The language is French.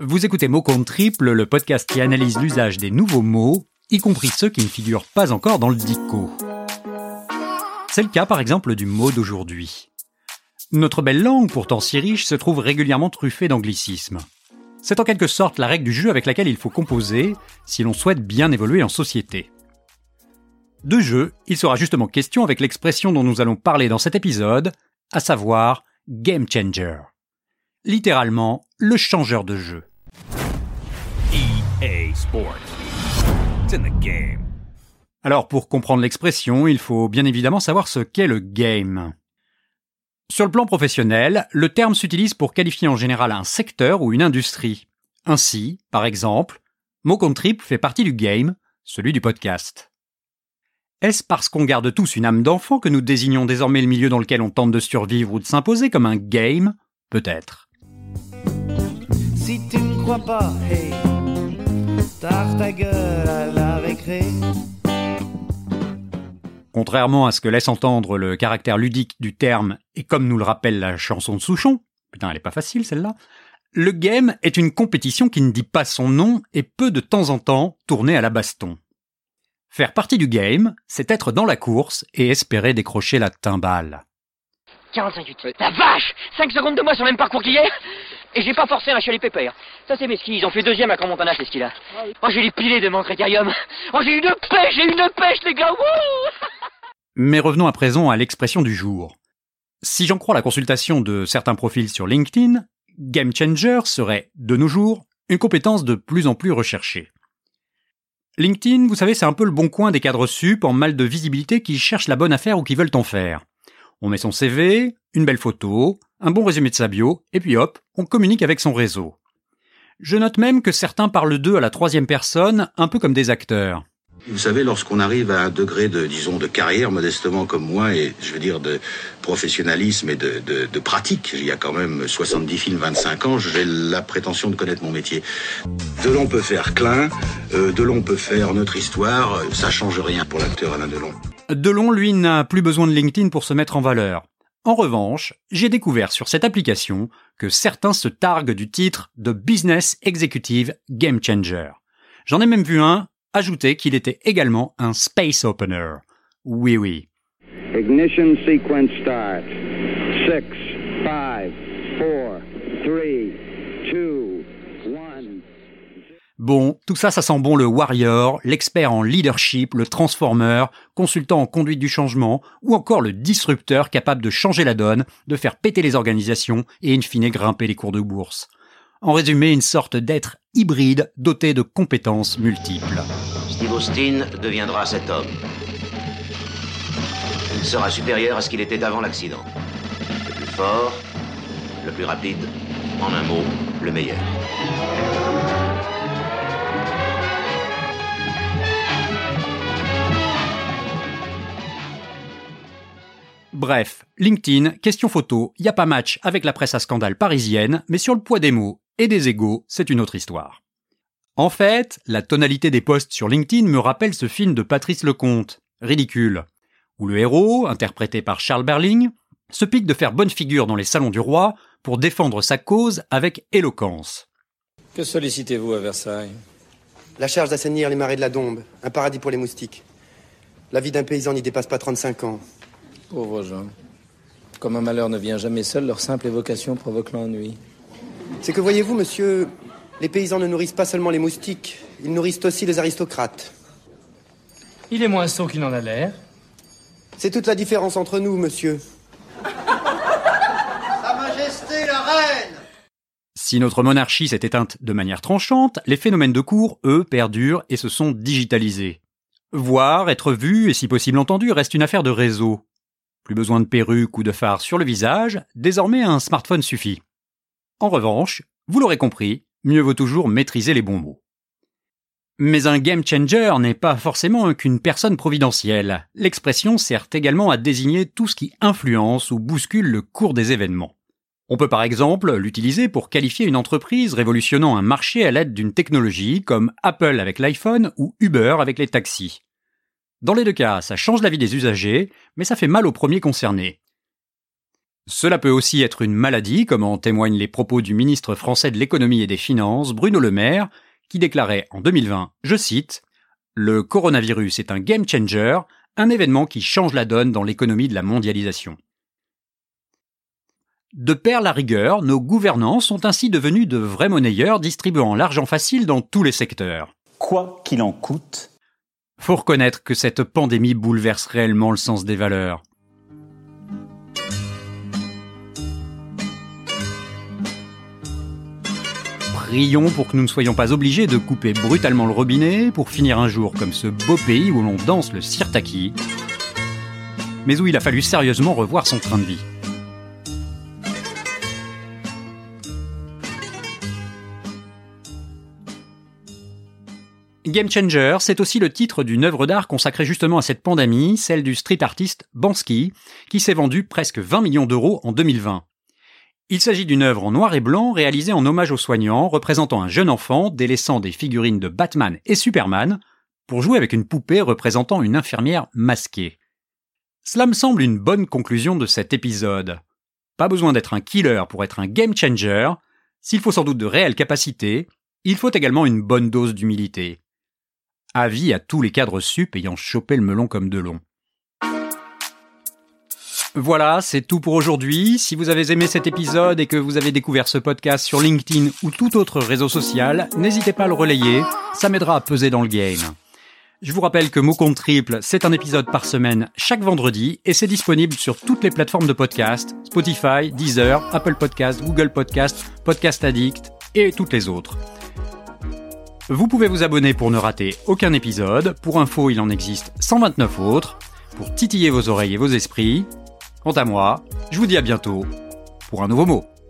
Vous écoutez Mots Compte Triple, le podcast qui analyse l'usage des nouveaux mots, y compris ceux qui ne figurent pas encore dans le dico. C'est le cas par exemple du mot d'aujourd'hui. Notre belle langue, pourtant si riche, se trouve régulièrement truffée d'anglicismes. C'est en quelque sorte la règle du jeu avec laquelle il faut composer si l'on souhaite bien évoluer en société. De jeu, il sera justement question avec l'expression dont nous allons parler dans cet épisode, à savoir « game changer ». Littéralement, le changeur de jeu. EA Sports. It's in the game. Alors pour comprendre l'expression, il faut bien évidemment savoir ce qu'est le game. Sur le plan professionnel, le terme s'utilise pour qualifier en général un secteur ou une industrie. Ainsi, par exemple, Mots Compte Triple fait partie du game, celui du podcast. Est-ce parce qu'on garde tous une âme d'enfant que nous désignons désormais le milieu dans lequel on tente de survivre ou de s'imposer comme un game ? Peut-être. Si tu ne crois pas, hey, tard ta gueule à la récré. Contrairement à ce que laisse entendre le caractère ludique du terme et comme nous le rappelle la chanson de Souchon, putain elle est pas facile celle-là, le game est une compétition qui ne dit pas son nom et peut de temps en temps tourner à la baston. Faire partie du game, c'est être dans la course et espérer décrocher la timbale. 45-8. La vache 5 secondes de moi sur le même parcours qu'hier. Et j'ai pas forcé un chialet pépère. Ça c'est mes skis, ils ont fait deuxième à Crans-Montana ces skis-là. Oh j'ai les pilés de mon critérium. Oh j'ai une pêche les gars. Wouh. Mais revenons à présent à l'expression du jour. Si j'en crois la consultation de certains profils sur LinkedIn, game changer serait, de nos jours, une compétence de plus en plus recherchée. LinkedIn, vous savez, c'est un peu le bon coin des cadres sup en mal de visibilité qui cherchent la bonne affaire ou qui veulent en faire. On met son CV, une belle photo, un bon résumé de sa bio, et puis hop, on communique avec son réseau. Je note même que certains parlent d'eux à la troisième personne, un peu comme des acteurs. Vous savez, lorsqu'on arrive à un degré de carrière, modestement comme moi, et je veux dire de professionnalisme et de pratique, il y a quand même 70 films, 25 ans, j'ai la prétention de connaître mon métier. Delon peut faire Klein, Delon peut faire Notre Histoire, ça change rien pour l'acteur Alain Delon. Delon, lui, n'a plus besoin de LinkedIn pour se mettre en valeur. En revanche, j'ai découvert sur cette application que certains se targuent du titre de Business Executive Game Changer. J'en ai même vu un ajouter qu'il était également un Space Opener. Oui. Ignition sequence start. 6, 5, 4, 3, 2, 1. Bon, tout ça sent bon le warrior, l'expert en leadership, le transformer, consultant en conduite du changement, ou encore le disrupteur capable de changer la donne, de faire péter les organisations et in fine grimper les cours de bourse. En résumé, une sorte d'être hybride doté de compétences multiples. Steve Austin deviendra cet homme. Il sera supérieur à ce qu'il était avant l'accident. Le plus fort, le plus rapide, en un mot, le meilleur. Bref, LinkedIn, question photo, y a pas match avec la presse à scandale parisienne, mais sur le poids des mots et des égos, c'est une autre histoire. En fait, la tonalité des posts sur LinkedIn me rappelle ce film de Patrice Lecomte, Ridicule, où le héros, interprété par Charles Berling, se pique de faire bonne figure dans les salons du roi pour défendre sa cause avec éloquence. Que sollicitez-vous à Versailles ? La charge d'assainir les marais de la Dombe, un paradis pour les moustiques. La vie d'un paysan n'y dépasse pas 35 ans. Pauvres gens. Comme un malheur ne vient jamais seul, leur simple évocation provoque l'ennui. C'est que voyez-vous, monsieur, les paysans ne nourrissent pas seulement les moustiques, ils nourrissent aussi les aristocrates. Il est moins sot qu'il en a l'air. C'est toute la différence entre nous, monsieur. Sa Majesté la Reine. Si notre monarchie s'est éteinte de manière tranchante, les phénomènes de cour, eux, perdurent et se sont digitalisés. Voir, être vu et si possible entendu reste une affaire de réseau. Plus besoin de perruque ou de fard sur le visage, désormais un smartphone suffit. En revanche, vous l'aurez compris, mieux vaut toujours maîtriser les bons mots. Mais un game changer n'est pas forcément qu'une personne providentielle. L'expression sert également à désigner tout ce qui influence ou bouscule le cours des événements. On peut par exemple l'utiliser pour qualifier une entreprise révolutionnant un marché à l'aide d'une technologie comme Apple avec l'iPhone ou Uber avec les taxis. Dans les deux cas, ça change la vie des usagers, mais ça fait mal aux premiers concernés. Cela peut aussi être une maladie, comme en témoignent les propos du ministre français de l'économie et des finances, Bruno Le Maire, qui déclarait en 2020, je cite, « Le coronavirus est un game changer, un événement qui change la donne dans l'économie de la mondialisation. » De pair la rigueur, nos gouvernants sont ainsi devenus de vrais monnayeurs distribuant l'argent facile dans tous les secteurs. Quoi qu'il en coûte. Faut reconnaître que cette pandémie bouleverse réellement le sens des valeurs. Prions pour que nous ne soyons pas obligés de couper brutalement le robinet pour finir un jour comme ce beau pays où l'on danse le sirtaki, mais où il a fallu sérieusement revoir son train de vie. Game Changer, c'est aussi le titre d'une œuvre d'art consacrée justement à cette pandémie, celle du street artiste Banksy, qui s'est vendu presque 20 millions d'euros en 2020. Il s'agit d'une œuvre en noir et blanc réalisée en hommage aux soignants, représentant un jeune enfant délaissant des figurines de Batman et Superman pour jouer avec une poupée représentant une infirmière masquée. Cela me semble une bonne conclusion de cet épisode. Pas besoin d'être un killer pour être un game changer. S'il faut sans doute de réelles capacités, il faut également une bonne dose d'humilité. Avis à tous les cadres sup ayant chopé le melon comme de long. Voilà, c'est tout pour aujourd'hui. Si vous avez aimé cet épisode et que vous avez découvert ce podcast sur LinkedIn ou tout autre réseau social, n'hésitez pas à le relayer, ça m'aidera à peser dans le game. Je vous rappelle que Mot Compte Triple, c'est un épisode par semaine chaque vendredi et c'est disponible sur toutes les plateformes de podcast, Spotify, Deezer, Apple Podcast, Google Podcast, Podcast Addict et toutes les autres. Vous pouvez vous abonner pour ne rater aucun épisode. Pour info, il en existe 129 autres. Pour titiller vos oreilles et vos esprits. Quant à moi, je vous dis à bientôt pour un nouveau mot.